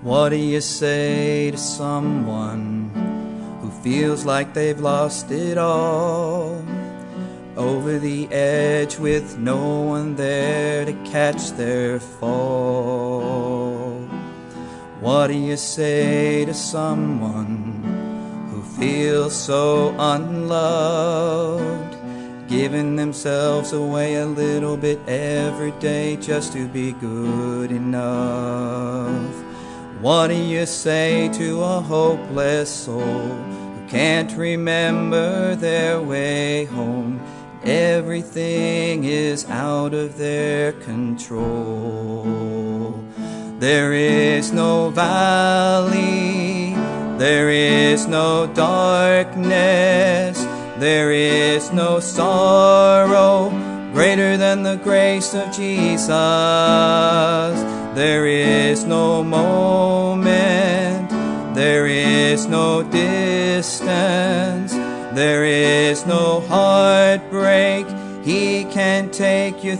What do you say to someone who feels like they've lost it all? Over the edge with no one there to catch their fall. What do you say to someone who feels so unloved, giving themselves away a little bit every day just to be good enough? What do you say to a hopeless soul who can't remember their way home? Everything is out of their control. There is no valley, there is no darkness, there is no sorrow greater than the grace of Jesus. There is no moment, there is no distance, there is no heartbreak He can't take you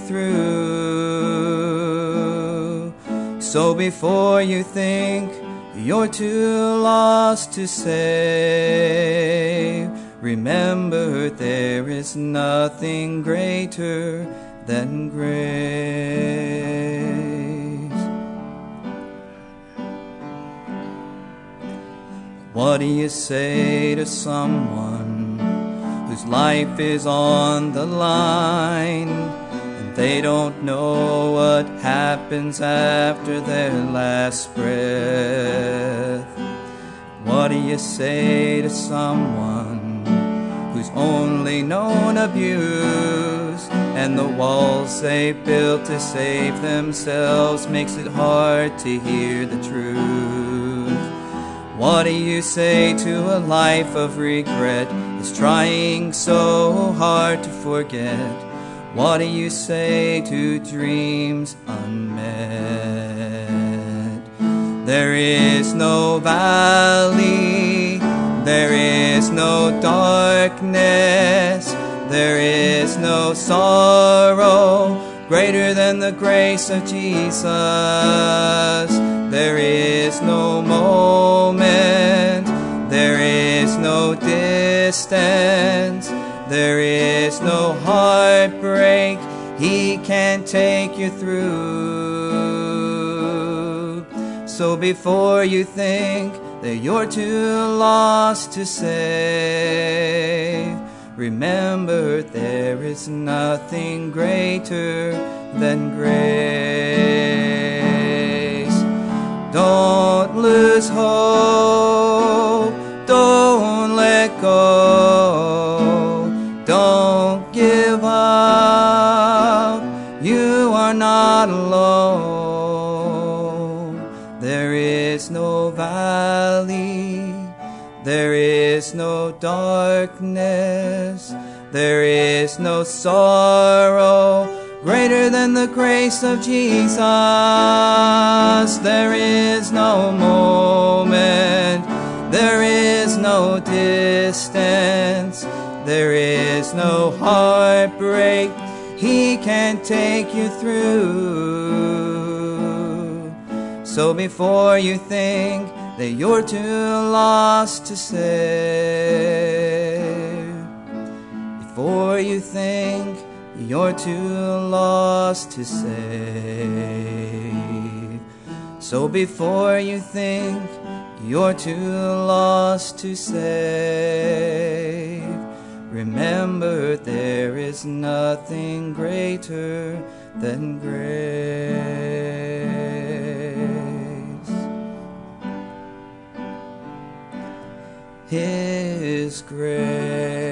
through. So before you think you're too lost to save, remember there is nothing greater than grace. What do you say to someone whose life is on the line and they don't know what happens after their last breath? What do you say to someone who's only known abuse, and the walls they built to save themselves makes it hard to hear the truth? What do you say to a life of regret that's trying so hard to forget? What do you say to dreams unmet? There is no valley, there is no darkness, there is no sorrow greater than the grace of Jesus. There is no moment, there is no distance, there is no heartbreak He can't take you through. So before you think that you're too lost to save, remember there is nothing greater than grace. Don't lose hope, don't let go, don't give up, you are not alone. There is no valley, there is no darkness, there is no sorrow greater than the grace of Jesus. There is no moment, there is no distance, there is no heartbreak He can't take you through. So before you think that you're too lost to save, before you think you're too lost to save, so before you think you're too lost to save, remember there is nothing greater than grace. His grace.